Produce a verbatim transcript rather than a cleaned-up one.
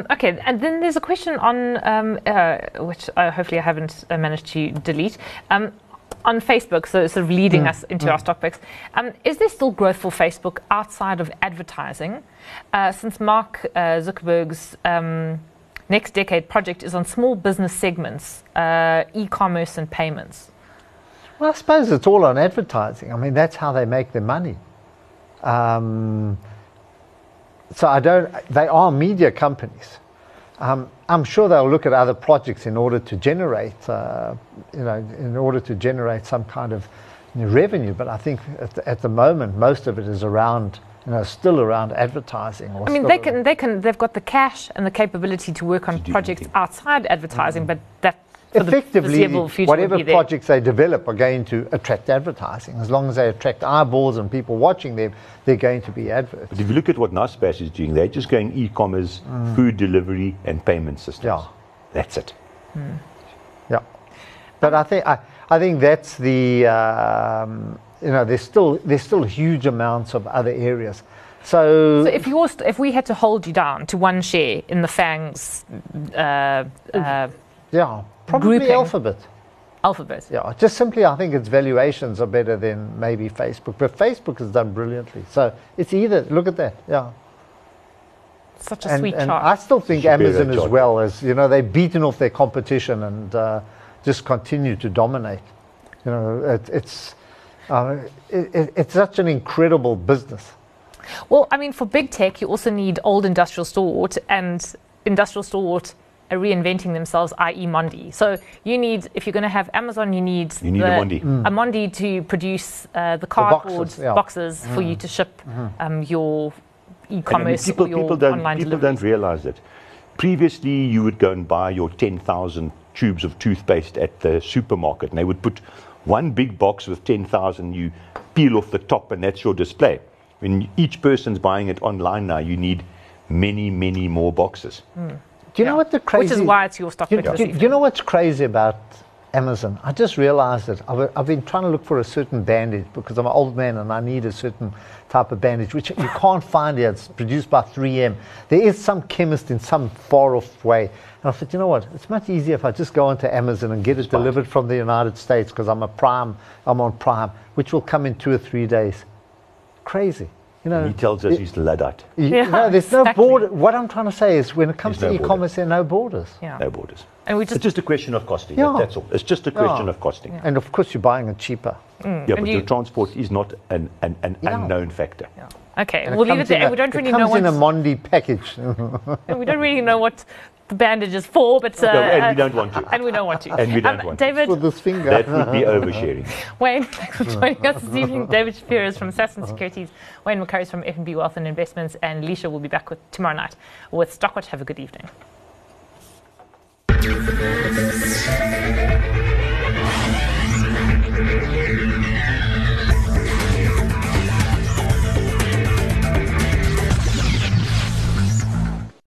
Um, okay, and then there's a question on, um, uh, which uh, hopefully I haven't uh, managed to delete, um, on Facebook, so sort of leading mm. us into mm. our stock picks. Um, is there still growth for Facebook outside of advertising? Uh, since Mark uh, Zuckerberg's um, next decade project is on small business segments, uh, e-commerce and payments. Well, I suppose it's all on advertising. I mean, that's how they make their money. Um, so I don't, they are media companies. Um, I'm sure they'll look at other projects in order to generate, uh, you know, in order to generate some kind of you know, revenue. But I think at the, at the moment, most of it is around, you know, still around advertising. Or I mean, they can, they can, they've got the cash and the capability to work on projects outside advertising, mm. but that. Effectively, whatever projects they develop are going to attract advertising. As long as they attract eyeballs and people watching them, they're going to be adverts. But if you look at what Naspers is doing, they're just going e-commerce, mm. food delivery, and payment systems. Yeah, that's it. Mm. Yeah, but I think I, I think that's the um, you know there's still there's still huge amounts of other areas. So, so if you st- if we had to hold you down to one share in the FANG's, uh, uh, yeah. Probably grouping. Alphabet. Alphabet. Yeah, just simply I think its valuations are better than maybe Facebook. But Facebook has done brilliantly. So it's either, look at that, yeah. Such a and, sweet and chart. I still think Amazon as well, as, you know, they've beaten off their competition and uh, just continue to dominate. You know, it, it's, uh, it, it, it's such an incredible business. Well, I mean, for big tech, you also need old industrial stalwart and industrial stalwart are reinventing themselves, that is. Mondi. So you need, if you're going to have Amazon, you need, you need the, a Mondi. Mm. A Mondi to produce uh, the cardboard the boxes, yeah. boxes mm. for you to ship mm. um, your e-commerce I mean, people, or your people don't, online people deliveries. don't realize it. Previously, you would go and buy your ten thousand tubes of toothpaste at the supermarket, and they would put one big box with ten thousand, you peel off the top, and that's your display. When each person's buying it online now, you need many, many more boxes. Mm. Do you yeah. know what the crazy... Which is why it's your stock pick you, you, you know what's crazy about Amazon? I just realized that I've, I've been trying to look for a certain bandage because I'm an old man and I need a certain type of bandage, which you can't find here. It's produced by three M. There is some chemist in some far-off way. And I thought, you know what? It's much easier if I just go onto Amazon and get it Smart. delivered from the United States because I'm a Prime, I'm on Prime, which will come in two or three days. Crazy. You know, and he tells us it, he's Luddite. Yeah, no, there's exactly. no border. What I'm trying to say is when it comes there's to no e-commerce, there are no borders. Yeah. No borders. And we just it's just a question of costing. Yeah. That's all. It's just a question yeah. of costing. Yeah. And of course, you're buying it cheaper. Mm. Yeah, and but you, the transport is not an, an, an yeah. unknown factor. Yeah. Okay, and we'll leave it there. A, we don't really it comes know what. in a Mondi package. And we don't really know what the bandage is for, but uh, no, and we don't want to. And we don't want to. And we don't um, want David, to. For this finger. That would be oversharing. Wayne, thanks for joining us this evening. David Shapiro is from Sasson Securities. Wayne McCurry is from F N B Wealth and Investments, and Leisha will be back with tomorrow night with Stockwatch. Have a good evening.